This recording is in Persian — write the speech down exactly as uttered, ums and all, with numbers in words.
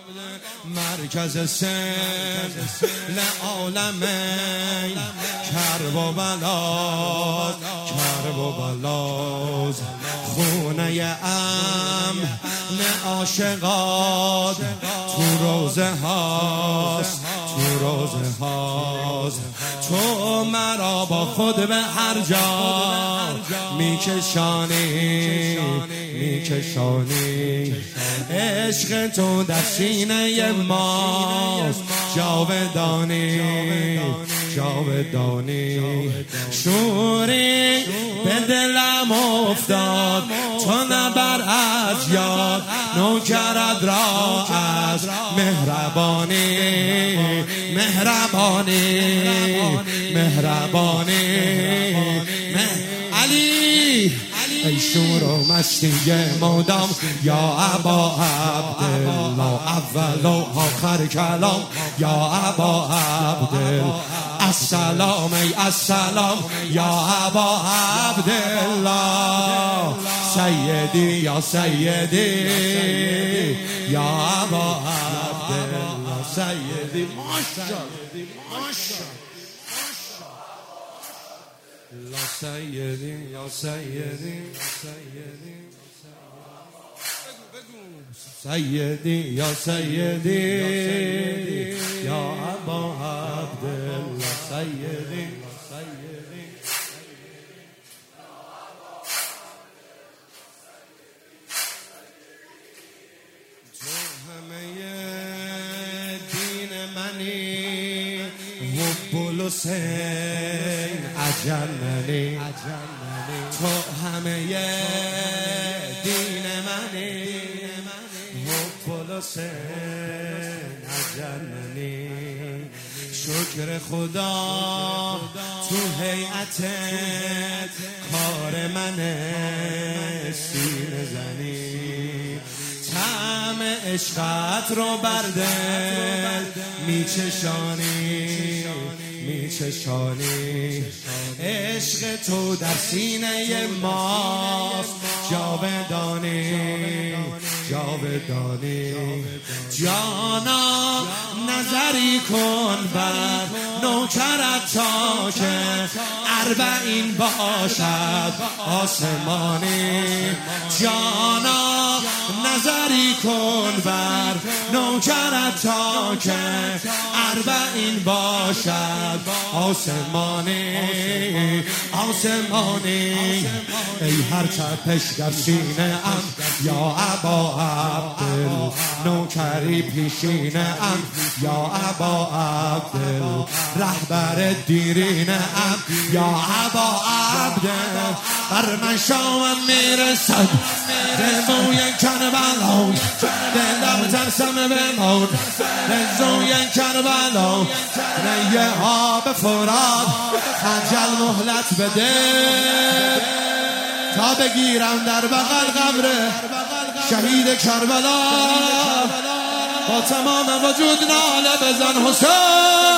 مرکز سن لعالم کرب و بلاز کرب و بلاز خونه امن عاشقات تو روزه هاست تو روزه هاست تو مرا با خود به هر جا میکشانی میکشانی عشق تو در سینه ماست جاودانی جاودانی شوری به دلم افتاد تو نبر از یاد نوکرت را از مهربانی مهربانی مهربانی علی ای شور و مستی مدام یا ابا عبدالله اول و آخر کلام یا ابا عبدالله السلام ای السلام یا ابا عبدالله سیدی یا سیدی یا ابا عبدالله سیدی ماشاءالله ماشاءالله یا سیدی یا سیدی سیدی یا سیدی یا ابا عبدالله سیدی تو همه دین منی حب الحسین اجلنی تو همه دین منی حب الحسین اجلنی شکر خدا تو هیئتت کار منه سینه زنی طعم عشقت رو بر دل میچشانی میچشانی عشق تو در سینه ماست جاودانی جاودانی جانا نظری کن بر نوکرت تا که اربعین باشد آسمانی جانا نظری کن بر نوکرت تا که اربعین باشد آسمانی آسمانی ای هر تپش در سینه ام یا ابا عبدال نوکری پیشینه ام یا ابا عبدال رهبر دیرینه ام یا ابا عبدال بر من شامم میرسد رزوی کربلا دلم ترسم بمون رزوی کربلا نیه ها به فرات خجل مهلت بده تا بگیرم در بغل قبر شهید کربلا با تمام وجود ناله بزن حسین